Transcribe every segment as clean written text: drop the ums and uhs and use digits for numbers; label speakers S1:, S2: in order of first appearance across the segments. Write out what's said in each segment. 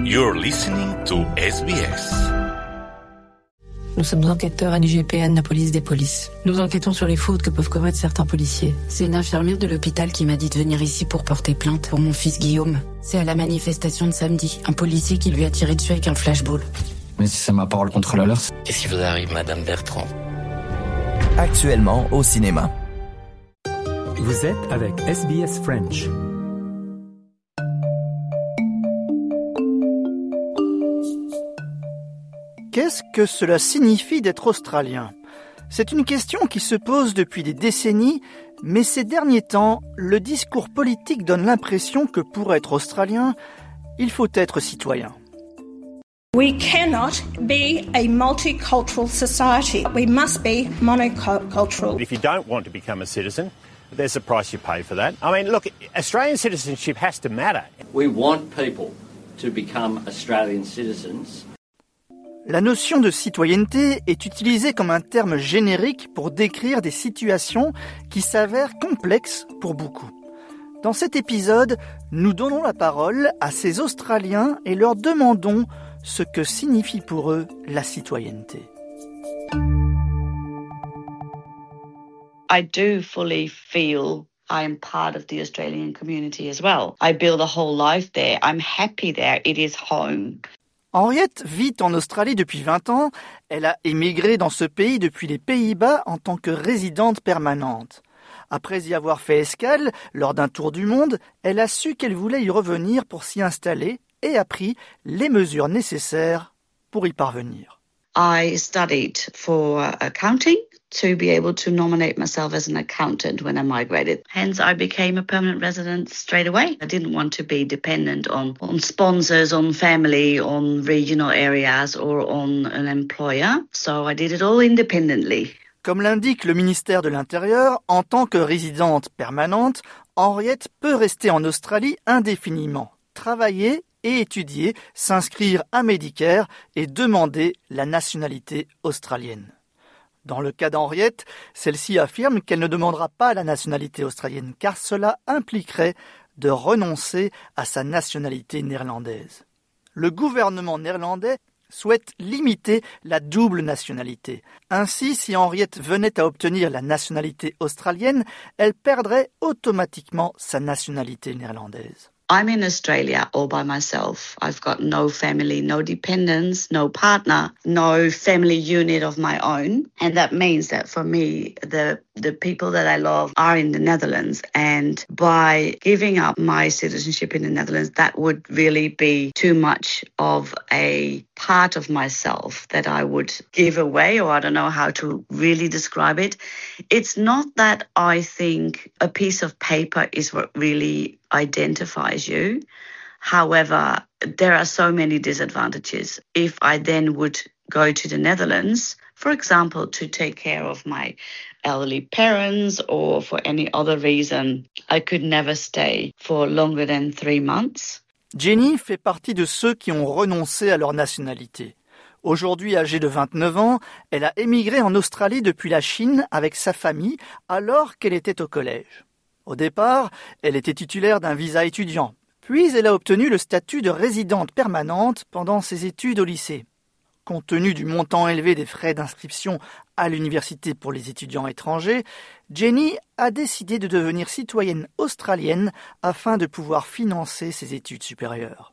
S1: You're listening to SBS.
S2: Nous sommes enquêteurs à l'IGPN, la police des polices. Nous enquêtons sur les fautes que peuvent commettre certains policiers. C'est une infirmière de l'hôpital qui m'a dit de venir ici pour porter plainte pour mon fils Guillaume. C'est à la manifestation de samedi, un policier qui lui a tiré dessus avec un flashball.
S3: Mais si c'est ma parole contre la leur,
S4: Qu'est-ce qui vous arrive, Madame Bertrand?
S5: Actuellement au cinéma.
S6: Vous êtes avec SBS French.
S7: Qu'est-ce que cela signifie d'être australien ? C'est une question qui se pose depuis des décennies, mais ces derniers temps, le discours politique donne l'impression que pour être australien, il faut être citoyen.
S8: We cannot be a multicultural society. We must be monocultural.
S9: If you don't want to become a citizen, there's a price you pay for that. I mean, look, Australian citizenship has to matter.
S10: We want people to become Australian citizens.
S7: La notion de citoyenneté est utilisée comme un terme générique pour décrire des situations qui s'avèrent complexes pour beaucoup. Dans cet épisode, nous donnons la parole à ces Australiens et leur demandons ce que signifie pour eux la citoyenneté.
S11: I do fully feel I am part of the Australian community as well. I build a whole life there. I'm happy there. It is home.
S7: Henriette vit en Australie depuis 20 ans. Elle a émigré dans ce pays depuis les Pays-Bas en tant que résidente permanente. Après y avoir fait escale lors d'un tour du monde, elle a su qu'elle voulait y revenir pour s'y installer et a pris les mesures nécessaires pour y parvenir.
S11: I studied for accounting to be able to nominate myself as an accountant when I migrated. Hence, I became a permanent resident straight away. I didn't want to be dependent on sponsors, on family, on regional areas or on an employer. So I did it all independently.
S7: Comme l'indique le ministère de l'Intérieur, en tant que résidente permanente, Henriette peut rester en Australie indéfiniment, travailler et étudier, s'inscrire à Medicare et demander la nationalité australienne. Dans le cas d'Henriette, celle-ci affirme qu'elle ne demandera pas la nationalité australienne car cela impliquerait de renoncer à sa nationalité néerlandaise. Le gouvernement néerlandais souhaite limiter la double nationalité. Ainsi, si Henriette venait à obtenir la nationalité australienne, elle perdrait automatiquement sa nationalité néerlandaise.
S11: I'm in Australia all by myself. I've got no family, no dependents, no partner, no family unit of my own. And that means that for me, the people that I love are in the Netherlands. And by giving up my citizenship in the Netherlands, that would really be too much of a part of myself that I would give away, or I don't know how to really describe it. It's not that I think a piece of paper is what really identifies you. However, there are so many disadvantages. If I then would go to the Netherlands, for example, to take care of my elderly parents or for any other reason, I could never stay for longer than 3 months.
S7: Jenny fait partie de ceux qui ont renoncé à leur nationalité. Aujourd'hui âgée de 29 ans, elle a émigré en Australie depuis la Chine avec sa famille alors qu'elle était au collège. Au départ, elle était titulaire d'un visa étudiant, puis elle a obtenu le statut de résidente permanente pendant ses études au lycée. Compte tenu du montant élevé des frais d'inscription à l'université pour les étudiants étrangers, Jenny a décidé de devenir citoyenne australienne afin de pouvoir financer ses études supérieures.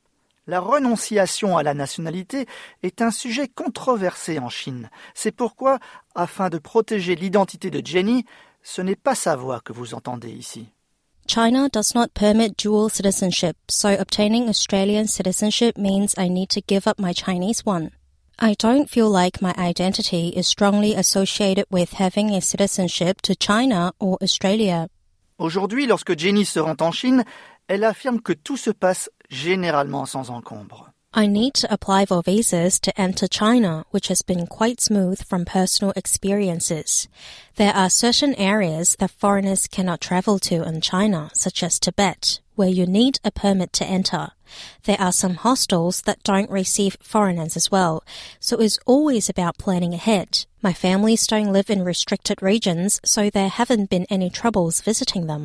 S7: La renonciation à la nationalité est un sujet controversé en Chine. C'est pourquoi, afin de protéger l'identité de Jenny, ce n'est pas sa voix que vous entendez ici.
S12: China does not permit dual citizenship, so obtaining Australian citizenship means I need to give up my Chinese one. I don't feel like my identity is strongly associated with having a citizenship to China or Australia.
S7: Aujourd'hui, lorsque Jenny se rend en Chine, elle affirme que tout se passe généralement sans encombre.
S12: I need to apply for visas to enter China, which has been quite smooth from personal experiences. There are certain areas that foreigners cannot travel to in China, such as Tibet, where you need a permit to enter. There are some hostels that don't receive foreigners as well, so it's always about planning ahead. My families don't live in restricted regions, so there haven't been any troubles visiting them.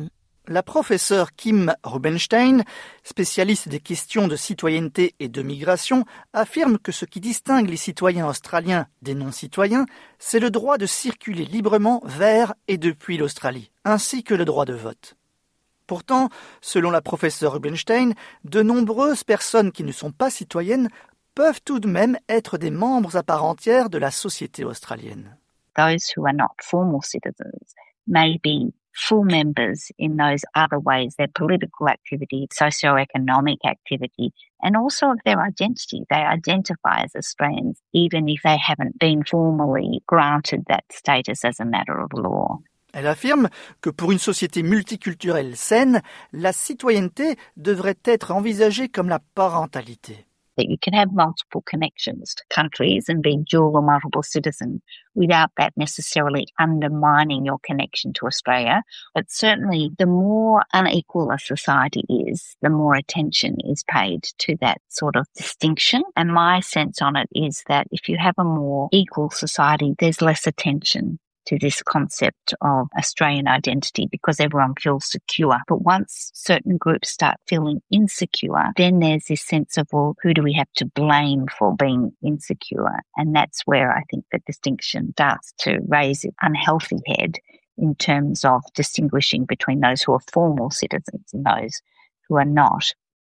S7: La professeure Kim Rubenstein, spécialiste des questions de citoyenneté et de migration, affirme que ce qui distingue les citoyens australiens des non-citoyens, c'est le droit de circuler librement vers et depuis l'Australie, ainsi que le droit de vote. Pourtant, selon la professeure Rubenstein, de nombreuses personnes qui ne sont pas citoyennes peuvent tout de même être des membres à part entière de la société australienne.
S13: Those who are not formal citizens may be full members in those other ways, their political activity, socio-economic activity, and also of their identity. They identify as Australians, even if they haven't been formally granted that status as a matter of law.
S7: Elle affirme que pour une société multiculturelle saine, la citoyenneté devrait être envisagée comme la parentalité.
S13: That you can have multiple connections to countries and be dual or multiple citizen without that necessarily undermining your connection to Australia. But certainly the more unequal a society is, the more attention is paid to that sort of distinction. And my sense on it is that if you have a more equal society, there's less attention to this concept of Australian identity because everyone feels secure. But once certain groups start feeling insecure, then there's this sense of, well, who do we have to blame for being insecure? And that's where I think the distinction starts to raise an unhealthy head in terms of distinguishing between those who are formal citizens and those who are not.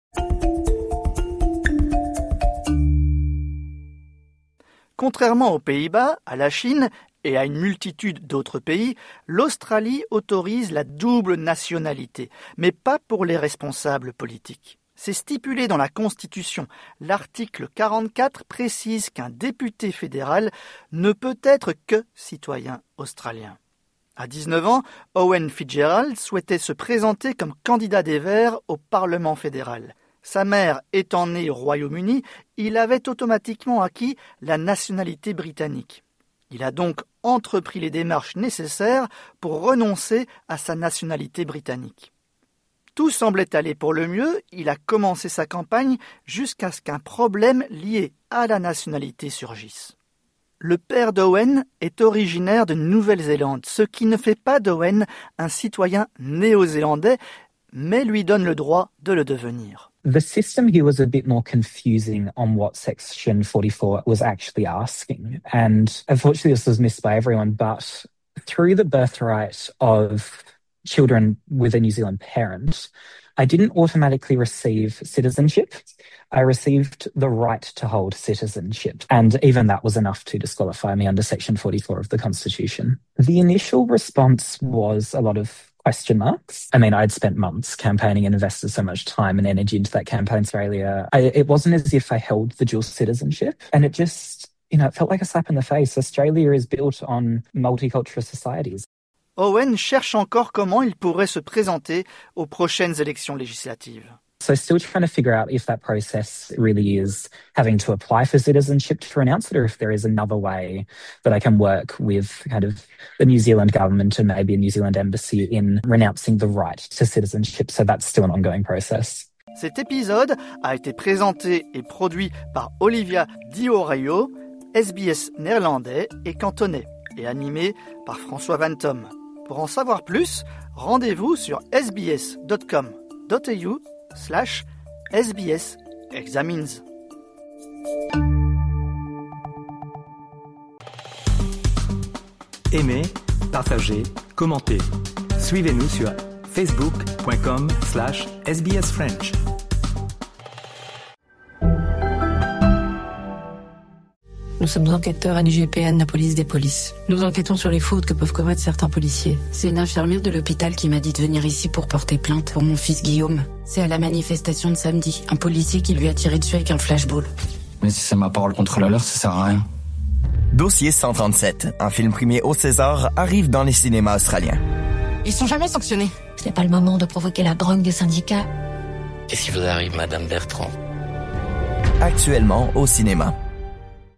S7: Contrairement aux Pays-Bas, à la Chine et à une multitude d'autres pays, l'Australie autorise la double nationalité, mais pas pour les responsables politiques. C'est stipulé dans la Constitution. L'article 44 précise qu'un député fédéral ne peut être que citoyen australien. À 19 ans, Owen Fitzgerald souhaitait se présenter comme candidat des Verts au Parlement fédéral. Sa mère étant née au Royaume-Uni, il avait automatiquement acquis la nationalité britannique. Il a donc entrepris les démarches nécessaires pour renoncer à sa nationalité britannique. Tout semblait aller pour le mieux, il a commencé sa campagne jusqu'à ce qu'un problème lié à la nationalité surgisse. Le père d'Owen est originaire de Nouvelle-Zélande, ce qui ne fait pas d'Owen un citoyen néo-zélandais, mais lui donne le droit de le devenir.
S14: The system here was a bit more confusing on what Section 44 was actually asking. And unfortunately, this was missed by everyone. But through the birthright of children with a New Zealand parent, I didn't automatically receive citizenship. I received the right to hold citizenship. And even that was enough to disqualify me under Section 44 of the Constitution. The initial response was a lot of question marks. I mean, I'd spent months campaigning and invested so much time and energy into that campaign in Australia. It wasn't as if I held the dual citizenship. And it just, it felt like a slap in the face. Australia is built on multicultural societies.
S7: Owen cherche encore comment il pourrait se présenter aux prochaines élections législatives.
S14: So still trying to figure out if that process really is having to apply for citizenship to renounce it, or if there is another way that I can work with kind of the New Zealand government and maybe a New Zealand embassy in renouncing the right to citizenship. So that's still an ongoing process.
S7: Cet épisode a été présenté et produit par Olivia Di Orejo, SBS néerlandais et cantonais, et animé par François Vantom. Pour en savoir plus, rendez-vous sur sbs.com.au/SBS Examines.
S6: Aimez, partagez, commentez. Suivez-nous sur facebook.com/SBS French.
S2: Nous sommes enquêteurs à l'IGPN, la police des polices. Nous enquêtons sur les fautes que peuvent commettre certains policiers. C'est une infirmière de l'hôpital qui m'a dit de venir ici pour porter plainte pour mon fils Guillaume. C'est à la manifestation de samedi, un policier qui lui a tiré dessus avec un flashball.
S3: Mais si c'est ma parole contre la leur, ça sert à rien.
S5: Dossier 137, un film primé au César, arrive dans les cinémas australiens.
S15: Ils sont jamais sanctionnés.
S16: Ce n'est pas le moment de provoquer la grogne des syndicats.
S4: Qu'est-ce qui vous arrive, Madame Bertrand?
S5: Actuellement au cinéma.